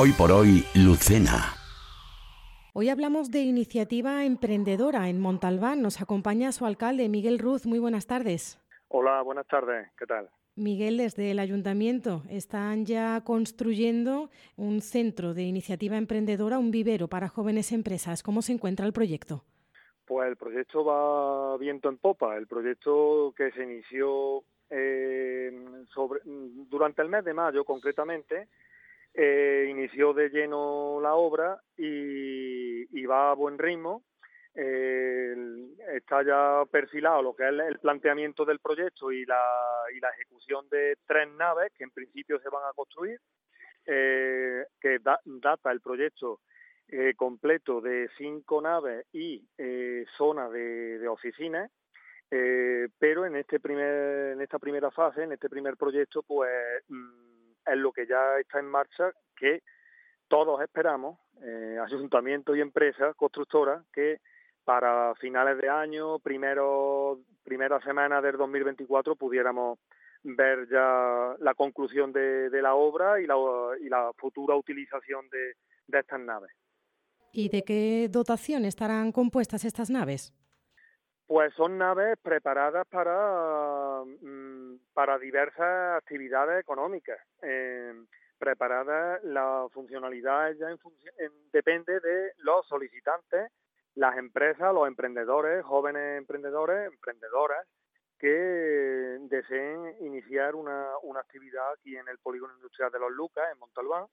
Hoy por hoy, Lucena. Hoy hablamos de iniciativa emprendedora en Montalbán. Nos acompaña su alcalde, Miguel Ruz. Muy buenas tardes. Hola, buenas tardes. ¿Qué tal? Miguel, desde el ayuntamiento están ya construyendo un centro de iniciativa emprendedora, un vivero para jóvenes empresas. ¿Cómo se encuentra el proyecto? Pues el proyecto va viento en popa. El proyecto que se inició durante el mes de mayo, concretamente, inició de lleno la obra y va a buen ritmo. Está ya perfilado lo que es el planteamiento del proyecto y la ejecución de 3 naves que en principio se van a construir, data el proyecto completo de 5 naves y zona de oficinas, pero en esta primera fase, en este primer proyecto, pues es lo que ya está en marcha, que todos esperamos, ayuntamientos y empresas constructoras, que para finales de año, primera semana del 2024, pudiéramos ver ya la conclusión de la obra y la futura utilización de estas naves. ¿Y de qué dotación estarán compuestas estas naves? Pues son naves preparadas para diversas actividades económicas. Preparadas, la funcionalidad ya depende de los solicitantes, las empresas, los emprendedores, jóvenes emprendedores, emprendedoras, que deseen iniciar una actividad aquí en el Polígono Industrial de Los Lucas, en Montalbán,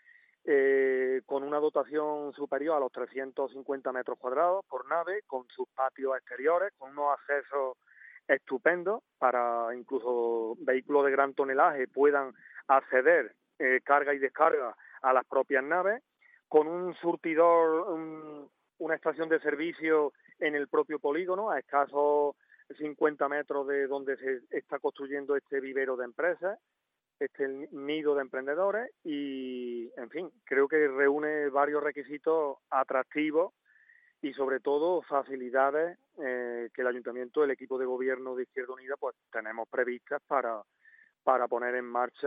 con una dotación superior a los 350 metros cuadrados por nave, con sus patios exteriores, con unos accesos estupendos para incluso vehículos de gran tonelaje puedan acceder, carga y descarga, a las propias naves, con un surtidor, una estación de servicio en el propio polígono, a escasos 50 metros de donde se está construyendo este vivero de empresas, este nido de emprendedores, y, en fin, creo que reúne varios requisitos atractivos y, sobre todo, facilidades que el Ayuntamiento, el equipo de gobierno de Izquierda Unida, pues tenemos previstas para poner en marcha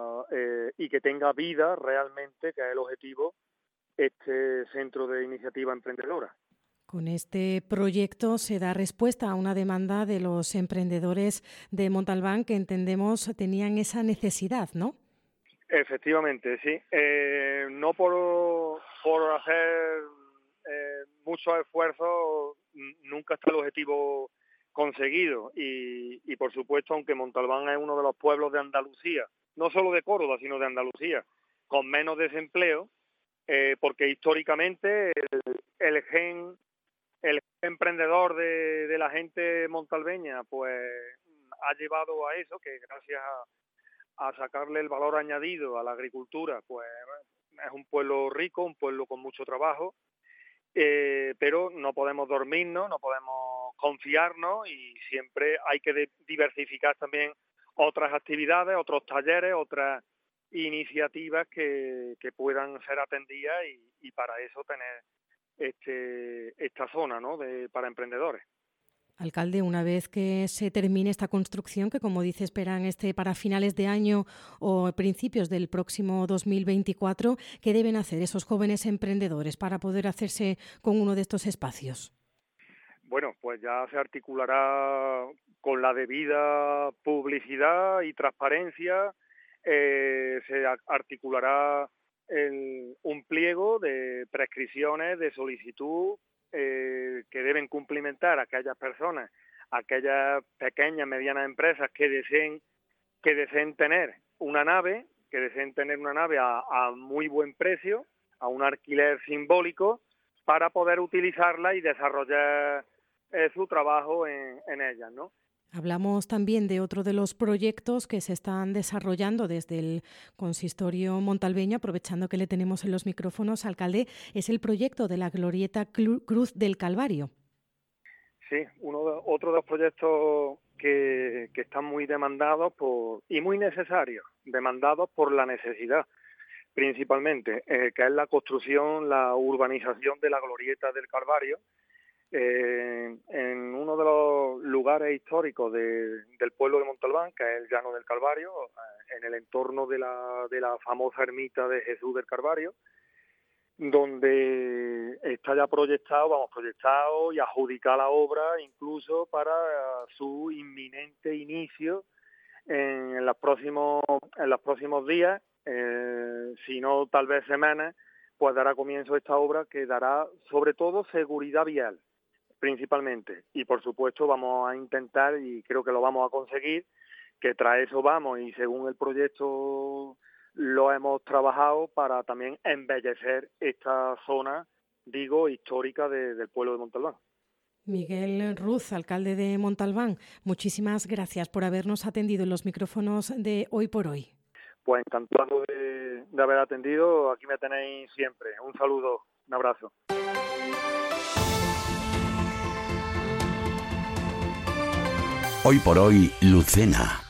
y que tenga vida realmente, que es el objetivo, este centro de iniciativa emprendedora. Con este proyecto se da respuesta a una demanda de los emprendedores de Montalbán que entendemos tenían esa necesidad, ¿no? Efectivamente, sí. No por hacer muchos esfuerzos, nunca está el objetivo conseguido. Y por supuesto, aunque Montalbán es uno de los pueblos de Andalucía, no solo de Córdoba, sino de Andalucía, con menos desempleo, porque históricamente el gen emprendedor de la gente montalbeña, pues ha llevado a eso, que gracias a sacarle el valor añadido a la agricultura, pues es un pueblo rico, un pueblo con mucho trabajo, pero no podemos dormirnos, no podemos confiarnos, y siempre hay que diversificar también otras actividades, otros talleres, otras iniciativas que puedan ser atendidas, y para eso tener esta zona, ¿no?, para emprendedores. Alcalde, una vez que se termine esta construcción, que como dice esperan para finales de año o principios del próximo 2024, ¿qué deben hacer esos jóvenes emprendedores para poder hacerse con uno de estos espacios? Bueno, pues ya se articulará con la debida publicidad y transparencia, se articulará un pliego de prescripciones de solicitud que deben cumplimentar aquellas personas, aquellas pequeñas, medianas empresas que deseen tener una nave, a muy buen precio, a un alquiler simbólico, para poder utilizarla y desarrollar su trabajo en ellas, ¿no? Hablamos también de otro de los proyectos que se están desarrollando desde el consistorio montalbeño, aprovechando que le tenemos en los micrófonos, alcalde, es el proyecto de la glorieta Cruz del Calvario. Sí, otro de los proyectos que están muy demandados y muy necesarios, demandados por la necesidad, principalmente, que es la construcción, la urbanización de la glorieta del Calvario, en uno de los lugares históricos del pueblo de Montalbán, que es el Llano del Calvario, en el entorno de la famosa ermita de Jesús del Calvario, donde está ya proyectado y adjudicada la obra incluso para su inminente inicio en los próximos días, si no tal vez semanas, pues dará comienzo esta obra que dará sobre todo seguridad vial, principalmente. Y por supuesto vamos a intentar, y creo que lo vamos a conseguir, que tras eso vamos, y según el proyecto lo hemos trabajado, para también embellecer esta zona, digo, histórica del pueblo de Montalbán. Miguel Ruz, alcalde de Montalbán, muchísimas gracias por habernos atendido en los micrófonos de Hoy por Hoy. Pues encantado de haber atendido, aquí me tenéis siempre. Un saludo, un abrazo. Hoy por Hoy, Lucena.